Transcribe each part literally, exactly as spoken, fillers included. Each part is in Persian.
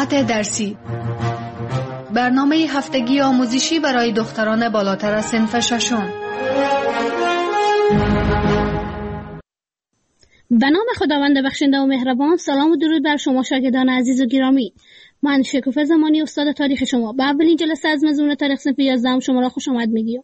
ساعت درسی، برنامه هفتگی آموزشی برای دختران بالاتر از صنف ششم. به نام خداوند بخشنده و مهربان. سلام و درود بر شما شاگردان عزیز و گرامی. من شکوفه زمانی استاد تاریخ شما به اولین جلسه از مضمون تاریخ صنف یازده شما را خوش آمد میگیم.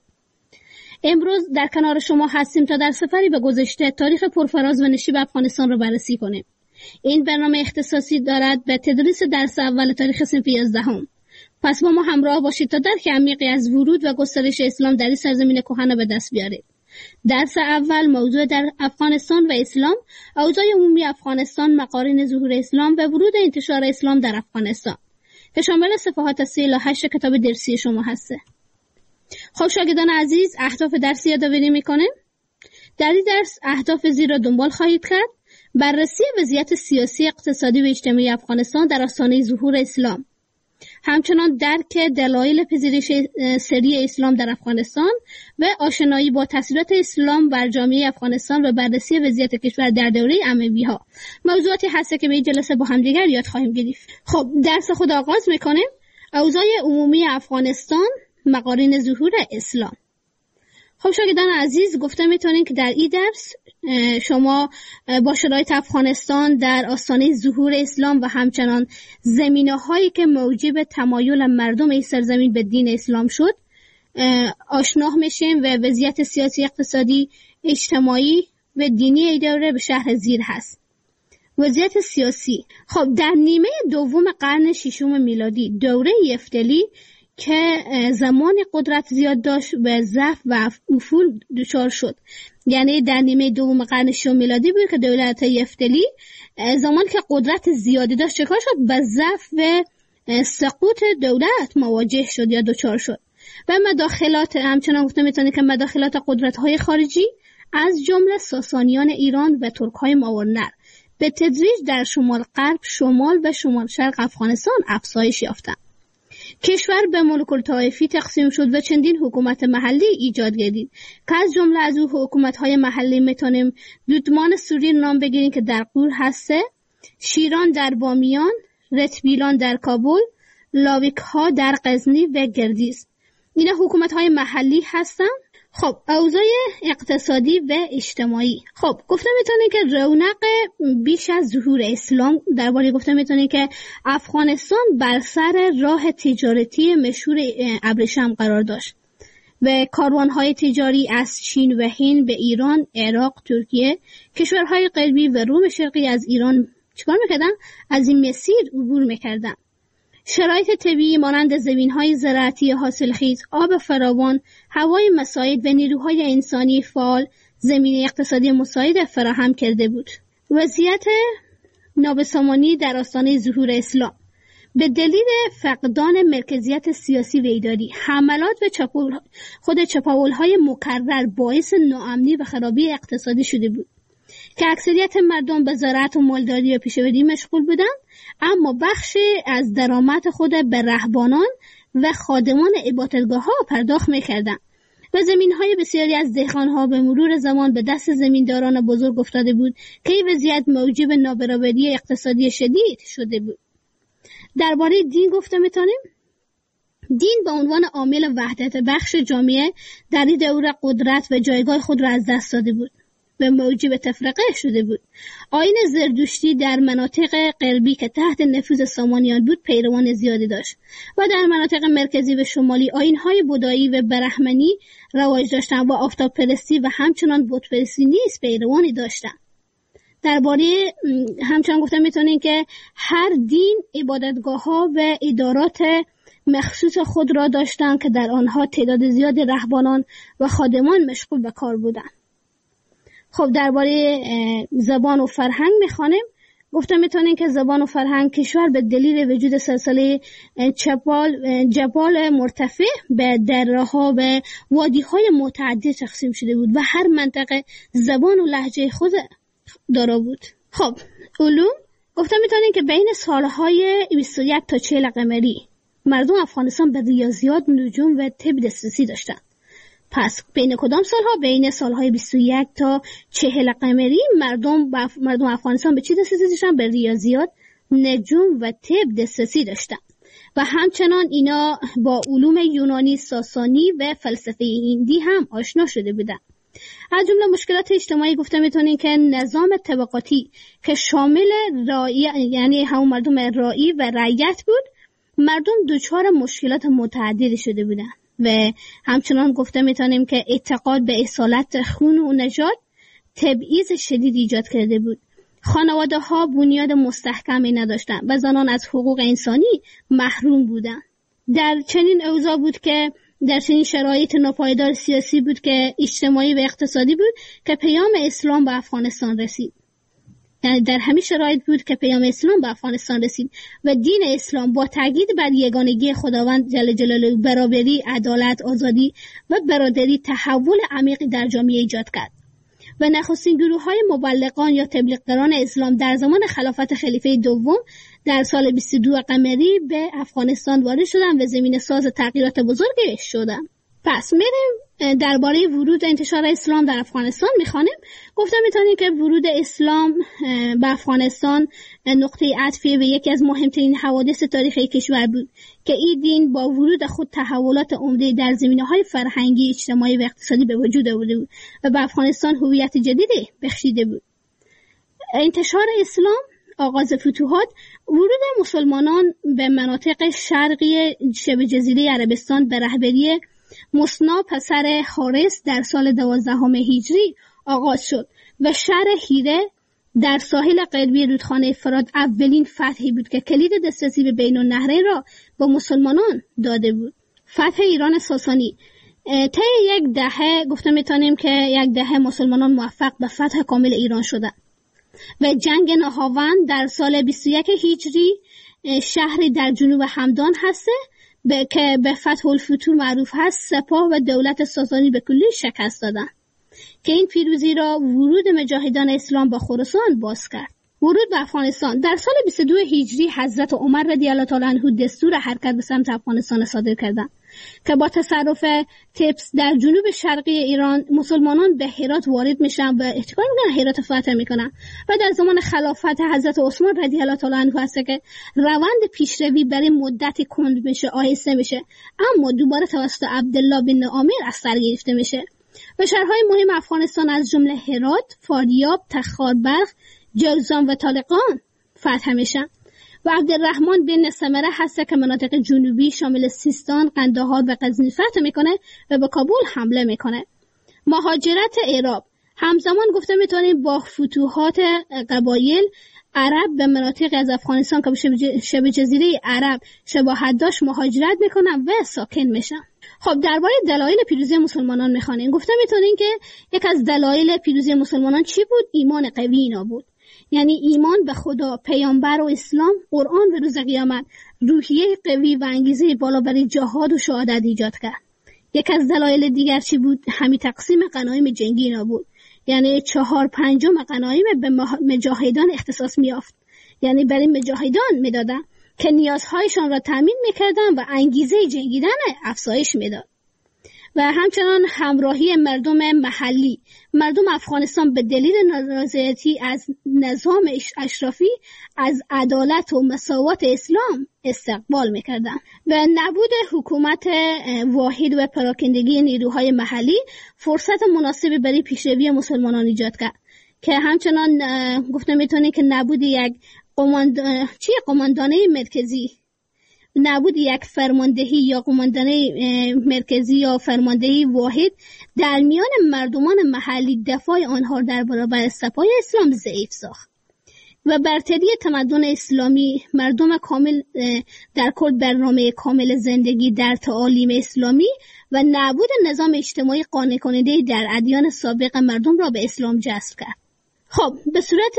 امروز در کنار شما هستیم تا در سفری به گذشته تاریخ پرفراز و نشیب افغانستان را بررسی کنیم. این برنامه اختصاصی دارد به تدریس درس اول تاریخ صنف یازده هم. پس با ما همراه باشید تا درک عمیقی از ورود و گسترش اسلام در این سرزمین کهن به دست بیارید. درس اول موضوع در افغانستان و اسلام، اوضاع عمومی افغانستان، مقارن ظهور اسلام و ورود انتشار اسلام در افغانستان که شامل صفحات سی الی هشت کتاب درسی شما هسته. خب شاگردان عزیز، اهداف درسی یادآوری میکنیم. در این درس اهداف زیر را دنبال خواهید کرد: بررسی وضعیت سیاسی، اقتصادی و اجتماعی افغانستان در آستانه ظهور اسلام، همچنان درک دلایل پذیرش سری اسلام در افغانستان و آشنایی با تاثیرات اسلام بر جامعه افغانستان و بررسی وضعیت کشور در دوره اموی‌ها. موضوعاتی هست که به این جلسه با هم دیگر یاد خواهیم گرفت. خب درس خود آغاز میکنیم. اوضاع عمومی افغانستان، مقارن ظهور اسلام. خب شاگردان عزیز، گفته میتونین که در این درس شما با شرایط افغانستان در آستانه ظهور اسلام و همچنان زمینه هایی که موجب تمایل مردم این سرزمین به دین اسلام شد آشنا میشیم و وضعیت سیاسی، اقتصادی، اجتماعی و دینی ای دوره به شرح زیر هست. وضعیت سیاسی. خب در نیمه دوم قرن ششم میلادی، دوره یفتلی که زمان قدرت زیاد داشت و ضعف و افول دچار شد. یعنی در نیمه دوم قرن ششم میلادی بود که دولت یفتلی زمان که قدرت زیادی داشت چکار شد؟ به ضعف و سقوط دولت مواجه شد یا دچار شد و مداخلات، همچنان گفته میتونه که مداخلات قدرت‌های خارجی از جمله ساسانیان ایران و ترک‌های ماورنر به تدریج در شمال غرب، شمال و شمال شرق افغانستان افزایش یافتند. کشور به ملوک الطوایفی تقسیم شد و چندین حکومت محلی ایجاد گردید که از جمله از او حکومت‌های محلی میتونیم دودمان سوری نام بگیریم که در غور هسته، شیران در بامیان، رتبیلان در کابل، لاویک‌ها در غزنی و گردیز. اینا حکومت‌های محلی هستن. خب اوضاع اقتصادی و اجتماعی. خب گفته میتونه که رونق بیش از ظهور اسلام، درباره گفته میتونه که افغانستان بر سر راه تجارتی مشهور ابریشم قرار داشت و کاروانهای تجاری از چین و هند به ایران، عراق، ترکیه، کشورهای غربی و روم شرقی از ایران چیکار میکردن؟ از این مسیر عبور میکردن. شرایط طبیعی مانند زمین‌های زراعتی حاصلخیز، آب فراوان، هوای مساعد و نیروهای انسانی فعال زمینه اقتصادی مساعد فراهم کرده بود. وضعیت نابسامانی در آستانه ظهور اسلام به دلیل فقدان مرکزیت سیاسی و اداری، حملات و چپاول خود چپاول‌های مکرر باعث ناامنی و خرابی اقتصادی شده بود که اکثریت مردم به زراعت و مالداری و پیشه‌وری مشغول بودند، اما بخشی از درآمد خود به رهبانان و خادمان عبادتگاه‌ها پرداخت می‌کردند و زمین‌های بسیاری از دهقان‌ها به مرور زمان به دست زمینداران بزرگ افتاده بود که این وضعیت موجب نابرابری اقتصادی شدید شده بود. درباره دین گفته می‌تونیم دین به عنوان عامل وحدت بخش جامعه در این دوره قدرت و جایگاه خود را از دست داده بود و موجب تفرقه شده بود. آیین زردشتی در مناطق غربی که تحت نفوذ سامانیان بود پیروان زیادی داشت و در مناطق مرکزی و شمالی آیین‌های بودایی و برهمنی رواج داشتند و آفتاب پرستی و همچنان بت پرستی نیز پیروانی داشتند. درباره همچنان گفتم میتونین که هر دین عبادتگاه‌ها و ادارات مخصوص خود را داشتند که در آنها تعداد زیاد رهبانان و خادمان مشغول به کار بودند. خب درباره زبان و فرهنگ میخوانیم. گفتم میتونین که زبان و فرهنگ کشور به دلیل وجود سلسله جبال جبال مرتفع به دره‌ها و وادی‌های متعدد تقسیم شده بود و هر منطقه زبان و لهجه خود دارا بود. خب علوم. گفتم میتونین که بین سالهای بیست و یک تا چهل قمری مردم افغانستان به ریاضیات، نجوم و طب دسترسی داشتند. پس بین کدام سالها؟ بین سالهای بیست و یک تا چهل قمری مردم بف... مردم افغانستان به چی دسترسی داشتن؟ به ریاضیات نجوم و طب دسترسی داشتند و همچنان اینا با علوم یونانی، ساسانی و فلسفه هندی هم آشنا شده بودند. از جمله مشکلات اجتماعی گفته میتونیم که نظام طبقاتی که شامل رعی، یعنی هم مردم رعی و رعیت بود، مردم دچار مشکلات متعددی شده بودند و همچنان گفته میتونیم که اعتقاد به اصالت خون و نژاد تبعیض شدید ایجاد کرده بود. خانواده ها بنیاد مستحکمی نداشتند و زنان از حقوق انسانی محروم بودند. در چنین اوضاع بود که در چنین شرایط ناپایدار سیاسی بود که اجتماعی و اقتصادی بود که پیام اسلام به افغانستان رسید. یعنی در همین شرایط بود که پیام اسلام به افغانستان رسید و دین اسلام با تاکید بر یگانگی خداوند جل جلاله، برابری، عدالت، آزادی و برادری تحول عمیقی در جامعه ایجاد کرد و نخستین گروه‌های مبلغان یا تبلیغگران اسلام در زمان خلافت خلیفه دوم در سال بیست و دو قمری به افغانستان وارد شدند و زمینه ساز تغییرات بزرگی شدند. پس میریم درباره ورود انتشار اسلام در افغانستان میخوانیم. گفتم میتونیم که ورود اسلام به افغانستان نقطه عطفی و یکی از مهمترین حوادث تاریخی کشور بود که این دین با ورود خود تحولات عمده در زمینه‌های فرهنگی، اجتماعی و اقتصادی به وجود آورده بود و به افغانستان هویت جدیدی بخشیده بود. انتشار اسلام، آغاز فتوحات، ورود مسلمانان به مناطق شرقی شبه جزیره عربستان به رهبری مصنا پسر حارس در سال دوازدهم هجری آغاز شد و شهر هیره در ساحل غربی رودخانه فرات اولین فتحی بود که کلید دسترسی به بین النهرین را به مسلمانان داده بود. فتح ایران ساسانی طی یک دهه گفته میتونیم که یک دهه مسلمانان موفق به فتح کامل ایران شدند و جنگ نهاوند در سال بیست و یک هجری شهری در جنوب همدان هسته به که به فتح الفتوح معروف هست، سپاه و دولت ساسانی به کلی شکست دادند که این پیروزی را ورود مجاهدان اسلام به خراسان باز کرد. ورود به افغانستان در سال بیست و دو هجری حضرت عمر رضی الله تعالی عنه دستور حرکت به سمت افغانستان صادر کردند که با تصرف تبس در جنوب شرقی ایران مسلمانان به هرات وارد میشن و احتکار میکنن، هرات فتح میکنن و در زمان خلافت حضرت عثمان رضی الله تعالی عنه هست که روند پیشروی برای مدتی کند میشه، آهسته میشه، اما دوباره توسط عبدالله بن عامر از سر گرفته میشه و شهرهای مهم افغانستان از جمله هرات، فاریاب، تخاربرق، جوزان و طالقان فتح میشن و عبدالرحمن بن سمره هست که مناطق جنوبی شامل سیستان، قندهار و غزنی فتح میکنه و به کابل حمله میکنه. مهاجرت اعراب همزمان گفته میتونیم با فتوحات قبایل عرب به مناطق از افغانستان که به شبه جزیره عرب شباهت داشت مهاجرت میکنن و ساکن میشن. خب درباره دلایل پیروزی مسلمانان میخوانیم. گفته میتونیم که یک از دلایل پیروزی مسلمانان چی بود؟ ایمان قوی اینا بود. یعنی ایمان به خدا، پیامبر و اسلام، قرآن و روز قیامت روحیه قوی و انگیزه بالا برای جهاد و شهادت ایجاد کرد. یک از دلایل دیگر چی بود؟ همین تقسیم غنایم جنگی اینا بود. یعنی چهار پنجم غنایم به مجاهدان اختصاص میافت، یعنی برای مجاهدان میدادن که نیازهایشان را تامین میکردن و انگیزه جنگیدن افزایش میداد. و همچنان همراهی مردم محلی. مردم افغانستان به دلیل نارضایتی از نظام اشرافی از عدالت و مساوات اسلام استقبال میکردند و نبود حکومت واحد و پراکندگی نیروهای محلی فرصت مناسبی برای پیشروی مسلمانان ایجاد کرد که همچنان گفته میتونه که نبود یک قماند... چی قماندانه مرکزی، نبود یک فرماندهی یا قماندانه مرکزی یا فرماندهی واحد در میان مردمان محلی دفاع آنها در برابر سپاه اسلام ضعیف ساخت و برتری تمدن اسلامی. مردم کامل در کل برنامه کامل زندگی در تعالیم اسلامی و نبود نظام اجتماعی قانع کننده در ادیان سابق مردم را به اسلام جذب کرد. خب به صورت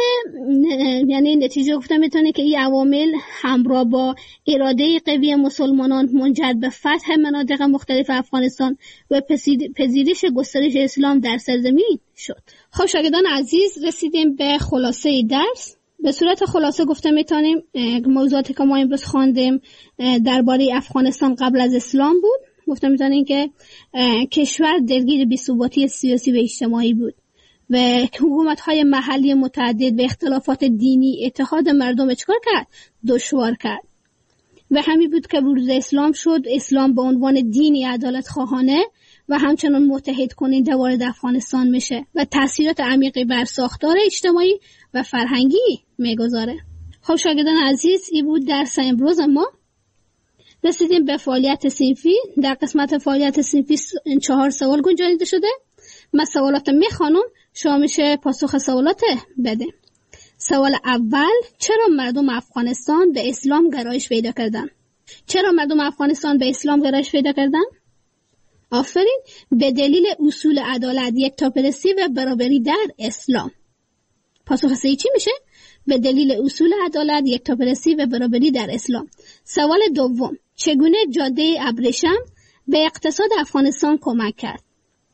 یعنی نتیجه گفتم میتونه که این عوامل همراه با اراده قوی مسلمانان منجر به فتح مناطق مختلف افغانستان و پذیرش گسترش اسلام در سرزمین شد. خب شاگردان عزیز، رسیدیم به خلاصه درس. به صورت خلاصه گفته میتونیم موضوعاتی که ما امروز خواندیم درباره افغانستان قبل از اسلام بود. گفته میتونیم که کشور درگیر بی‌ثباتی سیاسی و اجتماعی بود و حکومت‌های محلی متعدد به اختلافات دینی اتحاد مردم چکار کرد؟ دشوار کرد. و همین بود که بروز اسلام شد. اسلام به عنوان دینی عدالت خواهانه و همچنان متحد کننده وارد افغانستان میشه و تاثیرات عمیقی بر ساختار اجتماعی و فرهنگی میگذاره. خب شاگردان عزیز، این بود درس امروز ما. رسیدیم به فعالیت صنفی. در قسمت فعالیت صنفی چهار سوال گنجانیده شده. من سوالات میخوانم، شما میشه پاسخ سوالات بده. سوال اول: چرا مردم افغانستان به اسلام گرایش پیدا کردن؟ چرا مردم افغانستان به اسلام گرایش پیدا کردن؟ آفرین، به دلیل اصول عدالت، یکتاپرستی و برابری در اسلام. پاسخ صحیح چی میشه؟ به دلیل اصول عدالت، یکتاپرستی و برابری در اسلام. سوال دوم: چگونه جاده ابریشم به اقتصاد افغانستان کمک کرد؟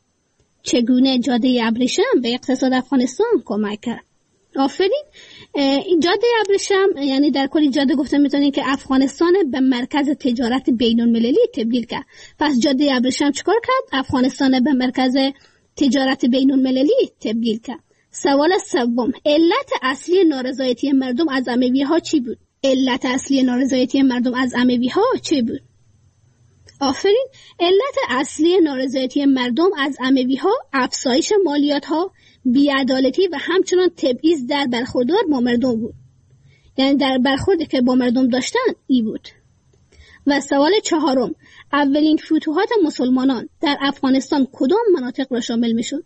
چگونه جاده ابریشم به اقتصاد افغانستان کمک کرد؟ آفرین، این جاده ابریشم یعنی در کلی جاده گفته میتونین که افغانستان به مرکز تجارت بین المللی تبدیل کرد. پس جاده ابریشم چیکار کرد؟ افغانستان به مرکز تجارت بین المللی تبدیل کرد. سوال سوم: علت اصلی نارضایتی مردم از اموی ها چی بود؟ علت اصلی نارضایتی مردم از اموی ها چی بود؟ آفرین، علت اصلی نارضایتی مردم از اموی ها افزایش مالیات ها، بی‌عدالتی و همچنان تبعیض در برخوردار با مردم بود. یعنی در برخوردی که با مردم داشتن ای بود. و سوال چهارم: اولین فتوحات مسلمانان در افغانستان کدام مناطق را شامل میشد؟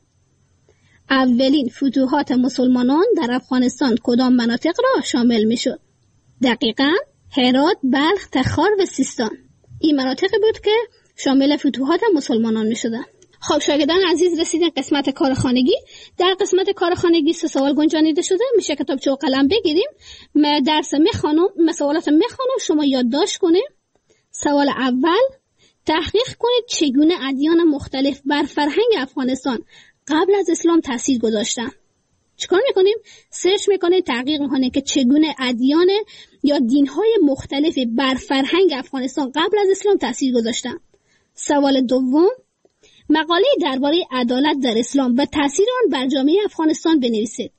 اولین فتوحات مسلمانان در افغانستان کدام مناطق را شامل میشد؟ دقیقاً هرات، بلخ، تخار و سیستان. این مناطقی بود که شامل فتوحات مسلمانان میشدن. خب شاگردان عزیز، رسیدن قسمت کارخانگی. در قسمت کارخانگی سه سوال گنجانیده شده. میشه کتابچه و قلم بگیریم. من درس میخوانم، من سوالات میخوانم، شما یادداشت کنید. سوال اول: تحقیق کنید چگونه ادیان مختلف بر فرهنگ افغانستان قبل از اسلام تاثیر گذاشتن. چیکار میکنیم؟ سرچ میکنید، تحقیق میکنید که چگونه ادیان یا دینهای مختلف بر فرهنگ افغانستان قبل از اسلام تاثیر گذاشتن. سوال دوم: مقاله درباره عدالت در اسلام و تاثیر آن بر جامعه افغانستان بنویسید.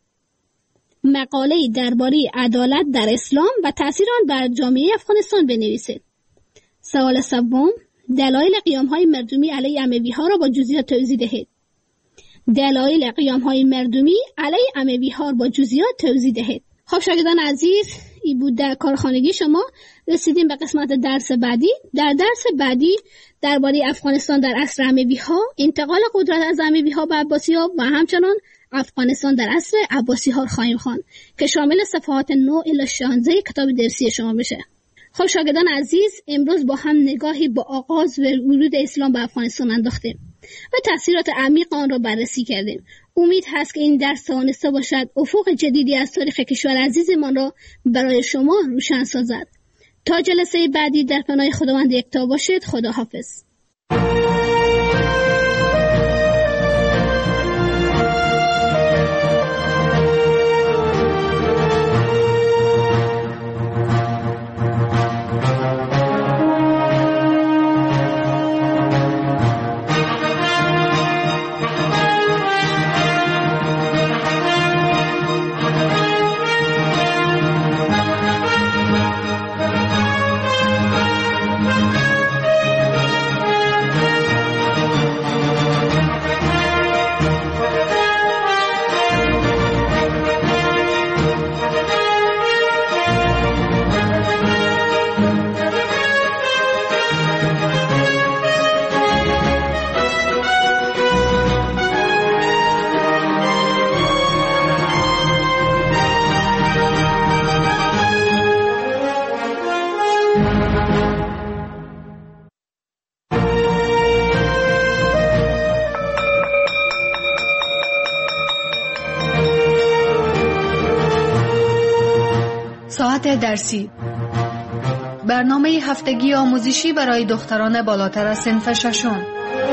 مقاله درباره عدالت در اسلام و تاثیر آن بر جامعه افغانستان بنویسید. سوال سوم: دلایل قیام‌های مردمی علیه اموی‌ها را با جزئیات توضیح دهید. دلایل قیام‌های مردمی علیه اموی‌ها را با جزئیات توضیح دهید. خب شاگردان عزیز، این بود در کارخانگی شما. رسیدیم به قسمت درس بعدی. در درس بعدی درباره افغانستان در عصر اموی‌ها، انتقال قدرت از اموی‌ها به عباسی‌ها و همچنان افغانستان در عصر عباسی‌ها خواهیم خواند که شامل صفحات نه الی شانزده کتاب درسی شما بشه. خب شاگردان عزیز، امروز با هم نگاهی با آغاز و ورود اسلام به افغانستان انداختیم و تأثیرات عمیق آن را بررسی کردیم. امید هست که این درس توانسته باشد افق جدیدی از تاریخ کشور عزیزمان را برای شما روشن سازد. تا جلسه بعدی در پناه خداوند یکتا باشید. خداحافظ. ساعت درسی، برنامه هفتگی آموزشی برای دختران بالاتر از صنف ششم.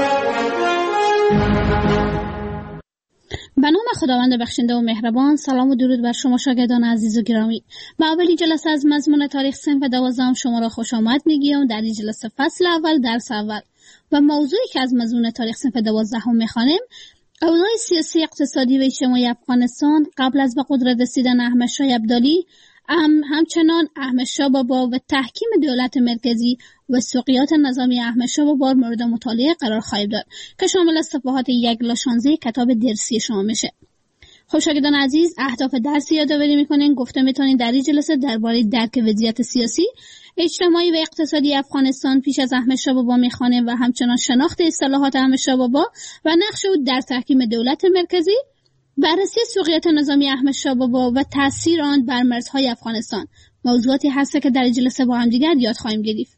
به نام خداوند بخشنده و مهربان. سلام و درود بر شما شاگردان عزیز و گرامی. با اولین جلسه از مضمون تاریخ صنف دوازدهم شما را خوش آمد میگیم. در این جلسه فصل اول، درس اول و موضوعی که از مضمون تاریخ صنف دوازدهم میخوانیم اوضاع سیاسی، اقتصادی و اجتماعی افغانستان قبل از به قدرت رسیدن احمد شاه ابدالی هم همچنان احمد شاه بابا و تحکیم دولت مرکزی و سقوط نظامی احمد شاه بابا مورد مطالعه قرار خواهد داد که شامل از صفحات یک الی شانزده کتاب درسی شما میشه. خب شاگردان عزیز، اهداف درسی یادآوری میکنین. گفته میتونین در این جلسه درباره درک وضعیت سیاسی، اجتماعی و اقتصادی افغانستان پیش از احمد شاه بابا میخوانیم و همچنان شناخت اصطلاحات احمد شاه بابا و نقش او در تحکیم دولت مرکزی، بررسی سقوط نظامی احمد شاه بابا و تاثیر آن بر مرزهای افغانستان موضوعاتی هست که در این جلسه با هم دیگر یاد خواهیم گرفت.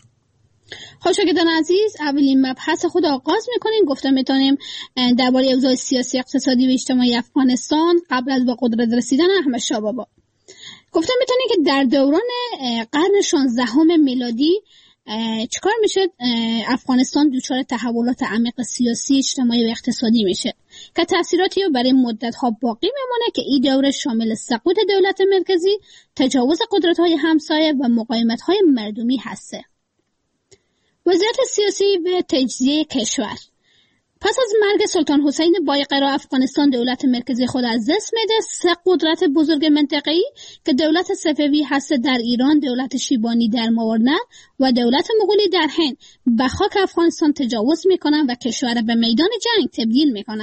خب شاگردان عزیز، اولین مبحث خود آغاز میکنیم. گفته میتونیم درباره اوضاع سیاسی، اقتصادی و اجتماعی افغانستان قبل از به قدرت رسیدن احمد شاه بابا. گفته میتونیم که در دوران قرن شانزدهم میلادی چیکار میشه؟ افغانستان دچار تحولات عمیق سیاسی، اجتماعی و اقتصادی میشه که تأثیراتی رو برای مدت‌ها باقی میمونه که این دوره شامل سقوط دولت مرکزی، تجاوز قدرت‌های همسایه و مقاومت‌های مردمی هسته. وضعیت سیاسی و تجزیه کشور. پس از مرگ سلطان حسین بایقرا، افغانستان دولت مرکزی خود از دست میده. سه قدرت بزرگ منطقه‌ای که دولت صفوی هست در ایران، دولت شیبانی در ماورالنهر و دولت مغولی در هند به خاک افغانستان تجاوز میکنن و کشور به میدان جنگ تبدیل میکنن.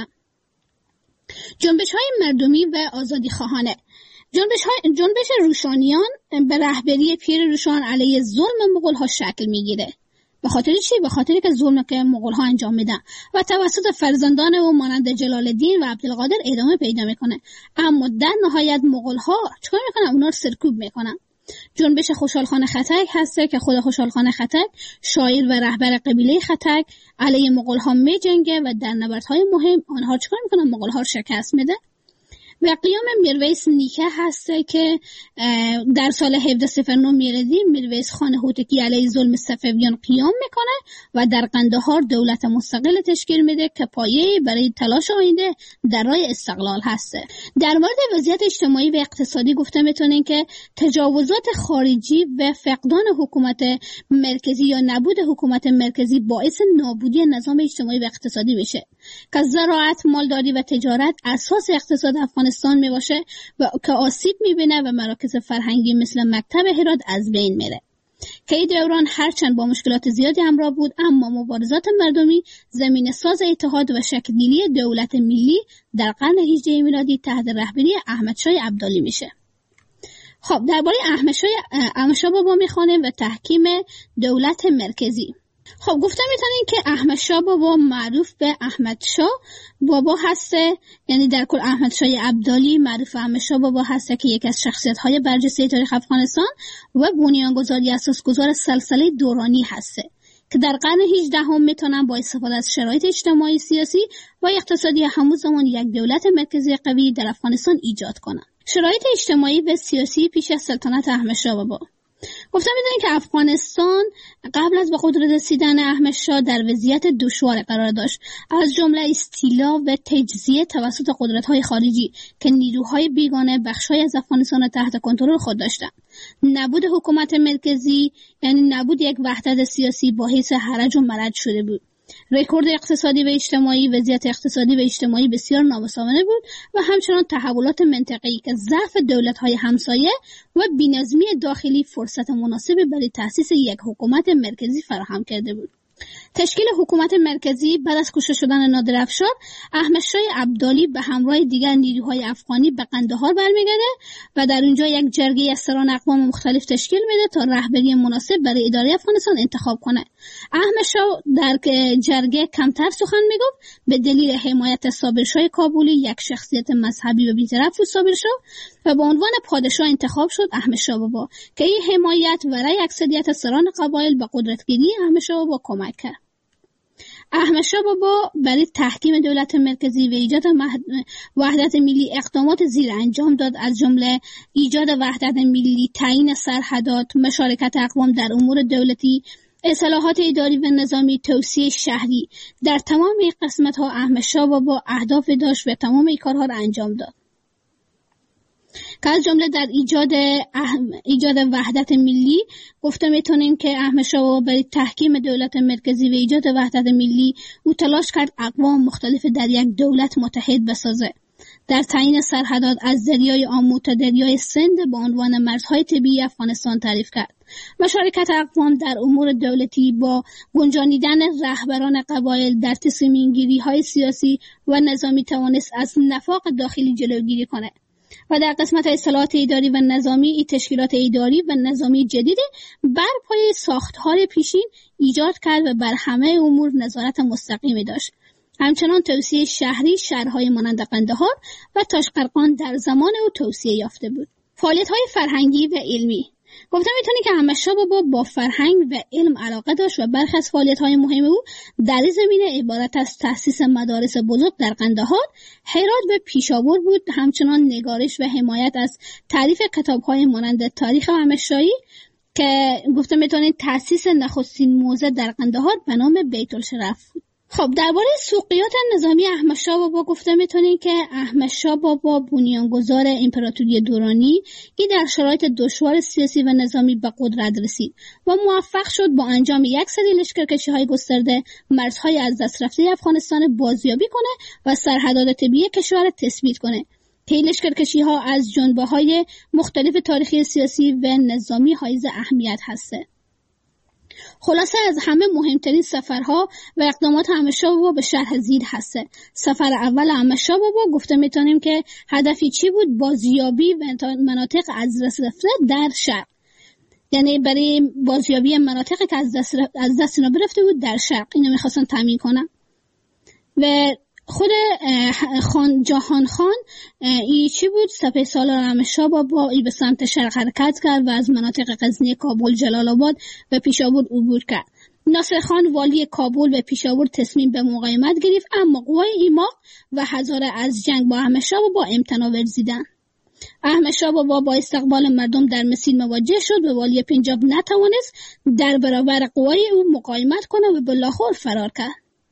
جنبش‌های مردمی و آزادی خواهانه. جنبش های جنبش روشانیان به رهبری پیر روشان علیه ظلم مغول‌ها شکل میگیره. به خاطر چی؟ به خاطری که ظلم که مغول‌ها انجام میدن و توسط فرزندان او مانند جلال الدین و عبدالقادر ادامه پیدا میکنه. اما در نهایت مغول‌ها چیکار میکنن؟ اونا رو سرکوب میکنن. جنبش خوشحال خان خطک هسته که خود خوشحال خان خطک شاعر و رهبر قبیله خطک علیه مغول‌ها میجنگه و در نبردهای مهم آنها چیکار میکنن؟ مغول‌ها رو شکست میده. و قیام میرویس نیکه هسته که در سال هفده صفر نه میلادی میرویس خان هوتکی علیه ظلم صفویان قیام میکنه و در قندهار دولت مستقل تشکیل میده که پایه برای تلاش آینده در راه استقلال هسته. در مورد وضعیت اجتماعی و اقتصادی گفته میتونین که تجاوزات خارجی و فقدان حکومت مرکزی یا نبود حکومت مرکزی باعث نابودی نظام اجتماعی و اقتصادی میشه که زراعت، مالداری و تجارت اساس اقتصاد افغانستان می باشه و که آسیب میبینه و مراکز فرهنگی مثل مکتب هرات از بین میره. که این دوران هرچند با مشکلات زیادی همراه بود، اما مبارزات مردمی زمین ساز اتحاد و شکل‌گیری دولت ملی در قرن هجده میلادی تحت رهبری احمد شاه ابدالی میشه. خب درباره احمد شاه احمد شاه بابا میخوانیم و تحکیم دولت مرکزی. خب گفته میتونین که احمد شاه بابا معروف به احمد شاه بابا هسته، یعنی در کل احمد شاه ابدالی معروف احمد شاه بابا هسته که یکی از شخصیت های برجسته تاریخ افغانستان و بنیانگذاری اساسگذار سلسله دورانی هسته که در قرن هجدهم میتونن با استفاده از شرایط اجتماعی، سیاسی و اقتصادی همون زمان یک دولت مرکزی قوی در افغانستان ایجاد کنن. شرایط اجتماعی و سیاسی پیش از سلطنت احمد شاه بابا. گفتم میدونید که افغانستان قبل از به قدرت رسیدن احمد شاه در وضعیت دشوار قرار داشت، از جمله استیلا و تجزیه توسط قدرت‌های خارجی که نیروهای بیگانه بخش‌های از افغانستان را تحت کنترل خود داشتند. نبود حکومت مرکزی یعنی نبود یک وحدت سیاسی باعث هرج و مرج شده بود. رکورد اقتصادی و اجتماعی، وضعیت اقتصادی و اجتماعی بسیار نامساوانه بود و همچنان تحولات منطقه‌ای که ضعف دولت‌های همسایه و بی‌نظمی داخلی فرصت مناسبی برای تأسیس یک حکومت مرکزی فراهم کرده بود. تشکیل حکومت مرکزی بعد از کشته شدن نادر افشار، احمد شاه ابدالی به همراه دیگر نیروهای افغانی به قندهار برمیگرده و در اونجا یک جرگه از سران اقوام مختلف تشکیل میده تا رهبری مناسب برای اداره افغانستان انتخاب کنه. احمد شاه در جرگه کمتر سخن میگفت به دلیل حمایت صابر شاه کابلی، یک شخصیت مذهبی و بی‌طرف بود صابر شاه، و به عنوان پادشاه انتخاب شد احمد شاه بابا که این حمایت و رأی اکثریت سران قبایل به قدرتگیری احمد شاه بابا کمک کرد. احمد شاه بابا برای تحکیم دولت مرکزی و ایجاد وحدت ملی اقدامات زیر انجام داد، از جمله ایجاد وحدت ملی، تعیین سرحدات، مشارکت اقوام در امور دولتی، اصلاحات اداری و نظامی، توسعه شهری. در تمام این قسمت‌ها احمد شاه بابا اهداف داشت و تمام این کارها را انجام داد. که از جمله در ایجاد اهم... ایجاد وحدت ملی گفته میتونیم که احمد شاه بابا برای تحکیم دولت مرکزی و ایجاد وحدت ملی او تلاش کرد اقوام مختلف در یک دولت متحد بسازه. در تعیین سرحدات از دریای آمو تا دریای سند به عنوان مرزهای طبیعی افغانستان تعریف کرد. مشارکت اقوام در امور دولتی با گنجانیدن رهبران قبایل در تصمیم‌گیری‌های سیاسی و نظامی توانست از نفاق داخلی جلوگیری کنه و در قسمت اصلاحات اداری و نظامی ای تشکیلات اداری و نظامی جدید بر پایه ساختار پیشین ایجاد کرد و بر همه امور نظارت مستقیمی داشت. همچنان توسعه شهری شهرهای مانند قندهار و تاشقرغان در زمان او توسعه یافته بود. فعالیت‌های فرهنگی و علمی گفتم میتونی که احمد شاه بابا با فرهنگ و علم علاقه داشت و برخی از فعالیت‌های مهم او در این زمینه عبارت از تأسیس مدارس بزرگ در قندهار، هرات و پیشاور بود. همچنان نگارش و حمایت از تعریف کتاب‌های مانند تاریخ احمد شاهی که گفتم میتونید تأسیس نخستین موزه در قندهار به نام بیت الشرف بود. خب درباره سوقیات نظامی احمد شاه بابا گفته میتونیم که احمد شاه بابا بنیانگذار امپراتوری دورانی که در شرایط دشوار سیاسی و نظامی به قدرت رسید و موفق شد با انجام یک سری لشکرکشی‌های گسترده مرزهای از دست رفته افغانستان بازیابی کنه و سرحدات طبیعی کشور تثبیت کنه. که لشکرکشی‌ها از جنبه‌های مختلف تاریخی سیاسی و نظامی حائز اهمیت هسته. خلاصه از همه مهمترین سفرها و اقدامات احمد شاه بابا به شرح زیر هسته. سفر اول احمد شاه بابا گفته میتونیم که هدفی چی بود؟ بازیابی مناطق از دست رفته در شرق، یعنی برای بازیابی مناطقی که از دست از دست اینا برفته بود در شرق، اینو میخواستن تامین کنن. و خود خان جهان خان ای چی بود؟ سپه سالار احمد شاه بابا ای به سمت شرق حرکت کرد و از مناطق غزنی، کابل، جلال آباد و پیشاور عبور کرد. ناصر خان والی کابل و پیشاور تصمیم به مقاومت گرفت، اما قوای ایماق و هزاره از جنگ با احمد شاه بابا امتناع ورزیدند. احمد شاه بابا با استقبال مردم در مسیر مواجه شد و والی پنجاب نتوانست در برابر قوای او مقاومت کنه و به لاهور فرار کرد.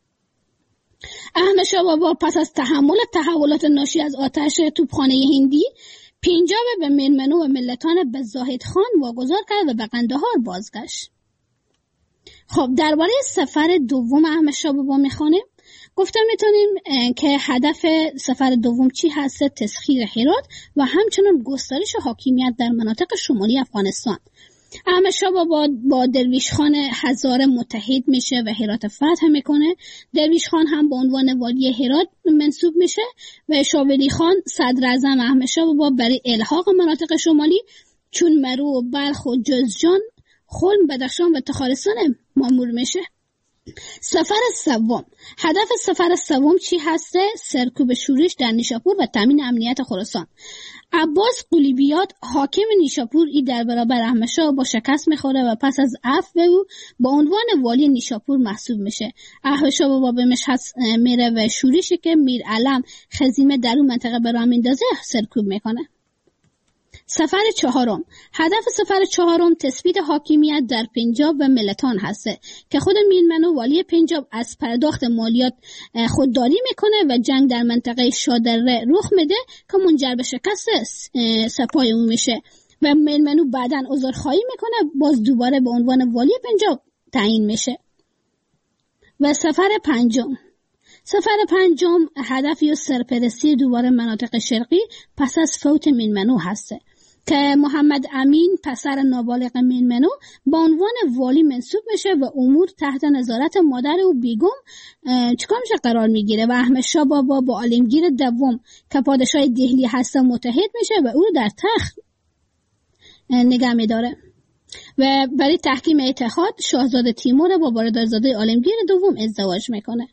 احمد شاه بابا پس از تحمل تحولات ناشی از آتش توپخانه هندی پنجاب به میرمنو و ملتان به زاهد خان واگذار کرد و به قندهار بازگشت. خب درباره سفر دوم احمد شاه بابا میخوانیم. گفتم میتونیم که هدف سفر دوم چی هست؟ تسخیر هرات و همچنین گسترش حاکمیت در مناطق شمالی افغانستان. احمد شاه بابا با درویش خان هزاره متحد میشه و هرات فتح میکنه. درویش خان هم به عنوان والی هرات منصوب میشه و شاولی خان صدر اعظم احمد شاه بابا برای الحاق مناطق شمالی چون مرو و بلخ و جوزجان، خلم، بدخشان و تخارستان مامور میشه. سفر سوم، هدف سفر سوم چی هسته؟ سرکوب شورش در نیشاپور و تامین امنیت خراسان. عباس قلیبیات حاکم نیشاپور ای در برابر احمد شاه با شکست میخوره و پس از عفو او با عنوان والی نیشاپور محسوب میشه. احمد شاه بابا به مشهد میره و شورشی که میر علم خزیمه در اون منطقه به راه میندازه سرکوب میکنه. سفر چهارم، هدف سفر چهارم تثبیت حاکمیت در پنجاب و ملتان هسته که خود میرمنو والی پنجاب از پرداخت مالیات خودداری میکنه و جنگ در منطقه شادره رخ میده که منجر به شکست سپاه او میشه و میرمنو بعداً عذرخواهی میکنه، باز دوباره به عنوان والی پنجاب تعیین میشه. و سفر پنجم، سفر پنجم هدفی و سرپرستی دوباره مناطق شرقی پس از فوت میرمنو هسته که محمد امین پسر نابالغ میرمنو با عنوان والی منصوب میشه و امور تحت نظارت مادر او بیگم چیکار میشه قرار میگیره و احمد شاه بابا با عالمگیر دوم که پادشاه دهلی هسته متحد میشه و او رو در تخت نگه میداره و برای تحکیم اتحاد شاهزاده تیمور با برادرزاده عالمگیر دوم ازدواج میکنه.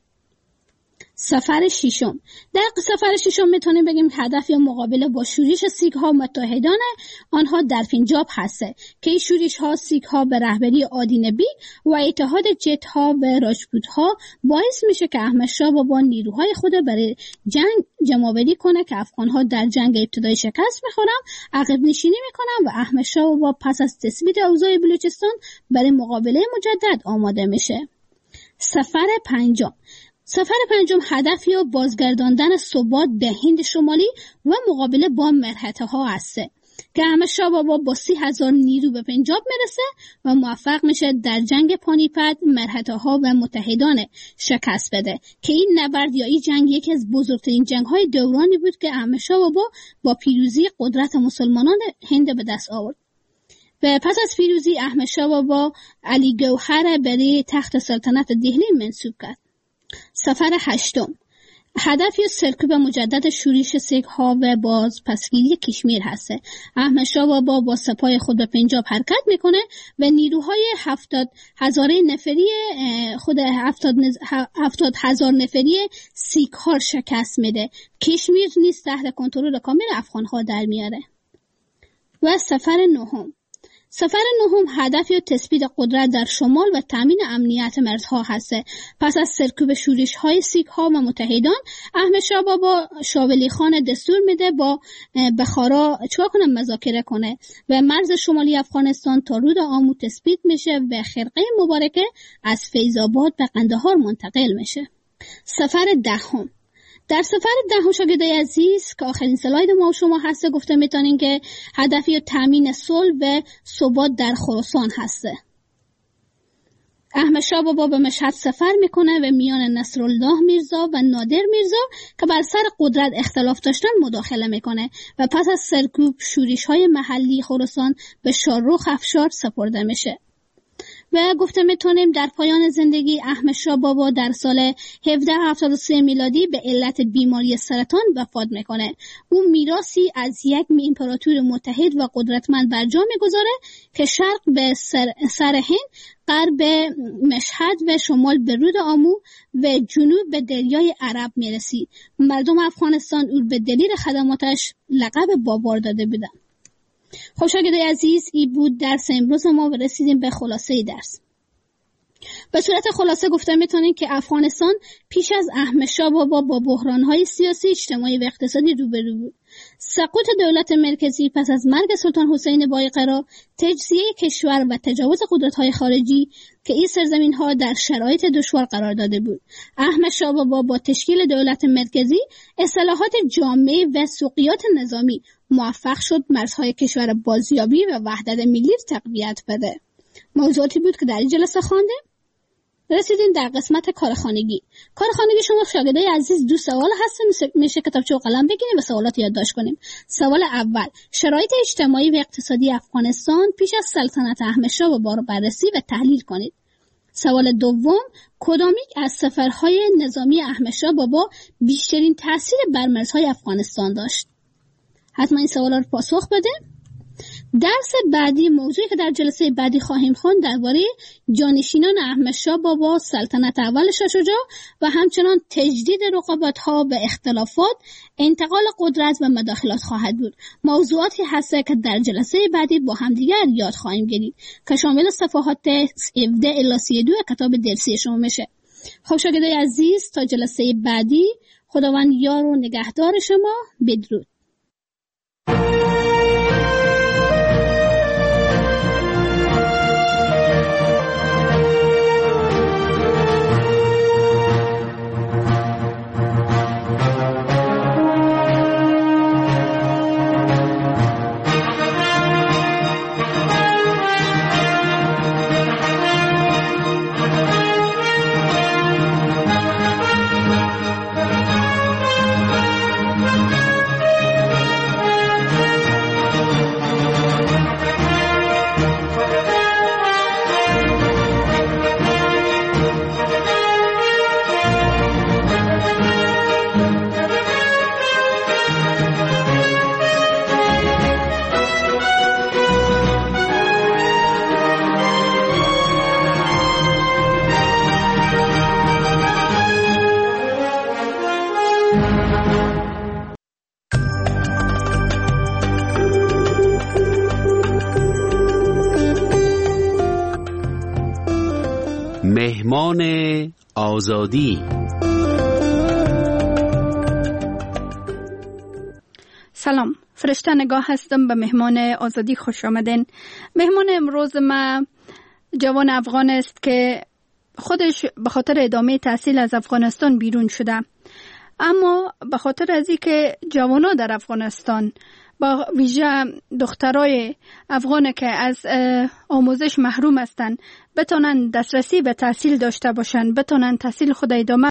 سفر ششم، در سفر ششم میتونیم بگیم هدف یا مقابله با شورش سیک ها متحدان آنها در پنجاب هسته که این شورش ها سیک ها به رهبری آدین بیگ و اتحاد جت ها و راجپوت ها باعث میشه که احمد شاه بابا نیروهای خود برای جنگ جمع‌آوری کنه که افغان ها در جنگ ابتدایی شکست میخورن، عقب نشینی میکنن و احمد شاه بابا پس از تثبیت اوضاع بلوچستان برای مقابله مجدد آماده میشه. سفر پنجم، سفر پنجم هدف یا بازگرداندن ثبات به هند شمالی و مقابله با مرهطه‌ها است که احمد شاه بابا با سی هزار نیرو به پنجاب میرسه و موفق میشه در جنگ پانیپت مرهطه‌ها و متحدان شکست بده که این نبرد یا این جنگ یکی از بزرگترین جنگ‌های دورانی بود که احمد شاه بابا با پیروزی قدرت مسلمانان هند به دست آورد. و پس از پیروزی احمد شاه بابا علی گوهر برای تخت سلطنت دهلی منصوب کرد. سفر هشتم هدف یا سرکوب مجدد شورش سیک‌ها و باز پسگیری کشمیر هسته. احمد شاه بابا با سپاه خود به پنجاب حرکت میکنه و نیروهای هفتاد هزاره نفری خود هفتاد, هفتاد هزار نفری سیک‌ها شکست میده. کشمیر نیز تحت کنترل کامل افغان‌ها در میاره. و سفر نهم سفر نهم هدف یا تثبیت قدرت در شمال و تامین امنیت مرزها هست. پس از سرکوب شورش‌های سیک‌ها و متحدان احمد شاه بابا شاه ولی خان دستور میده با بخارا چیکار کنه مذاکره کنه و مرز شمالی افغانستان تا رود آمو تثبیت میشه و خرقه مبارکه از فیض آباد به قندهار منتقل میشه. سفر دهم در سفر دهم شاگردای عزیز که آخرین سلاید ما و شما هسته گفته میتونین که هدفی تامین صلح و ثبات در خراسان هسته. احمد شاه بابا به مشهد سفر میکنه و میان نصرالله میرزا و نادر میرزا که بر سر قدرت اختلاف داشتن مداخله میکنه و پس از سرکوب شورش های محلی خراسان به شاهرخ افشار سپرده میشه. و گفته میتونیم در پایان زندگی احمد شاه بابا در سال هفده هفتاد و سه میلادی به علت بیماری سرطان وفات میکنه. او میراثی از یک امپراتور متحد و قدرتمند بر جا میگذاره که شرق به سر, سر هند، غرب مشهد و شمال به رود آمو و جنوب به دریای عرب میرسید. مردم افغانستان او به دلیل خدماتش لقب بابار داده بودند. خب شاگردای عزیز، این بود درس امروز ما و رسیدیم به خلاصه درس. به صورت خلاصه گفته میتونیم که افغانستان پیش از احمد شاه بابا با بحران‌های سیاسی، اجتماعی و اقتصادی روبرو بود. سقوط دولت مرکزی پس از مرگ سلطان حسین بایقرا، تجزیه کشور و تجاوز قدرت‌های خارجی که این سرزمین‌ها در شرایط دشوار قرار داده بود. احمد شاه بابا با تشکیل دولت مرکزی، اصلاحات جامع و سوقیات نظامی موفق شد مرزهای کشور بازیابی و وحدت ملی تقویت بده. موضوعاتی بود که در این جلسه خواندیم. رسیدیم در قسمت کارخانگی. کارخانگی شما شاگردای عزیز دو سوال هستن، میشه کتابچه و قلم بگیریم و سوالات یادداشت کنیم. سوال اول، شرایط اجتماعی و اقتصادی افغانستان پیش از سلطنت احمد شاه بابا رو بررسی و تحلیل کنید. سوال دوم، کدامیک از سفرهای نظامی احمد شاه بابا بیشترین تاثیر بر مرزهای افغانستان داشت؟ حتما این سوالا رو پاسخ بده. درس بعدی، موضوعی که در جلسه بعدی خواهیم خواند، درباره جانشینان احمد شاه بابا، سلطنت اول شاه شجاع و همچنان تجدید رقابت‌ها و اختلافات، انتقال قدرت و مداخلات خواهد بود. موضوعاتی هست که در جلسه بعدی با همدیگر یاد خواهیم گرفت که شامل صفحات هفده الی سی و دو کتاب درسی شما میشه. خب شاگردای عزیز، تا جلسه بعدی، خداوند یار و نگهدار شما. بدرود. مهمان آزادی. سلام، فرشته نگاه هستم. به مهمان آزادی خوش آمدین. مهمان امروز ما جوان افغان است که خودش به خاطر ادامه تحصیل از افغانستان بیرون شده، اما به خاطر از اینکه جوانا در افغانستان با ویژه دخترای افغان که از آموزش محروم هستند بتونن دسترسی به تحصیل داشته باشن، بتونن تحصیل خود ادامه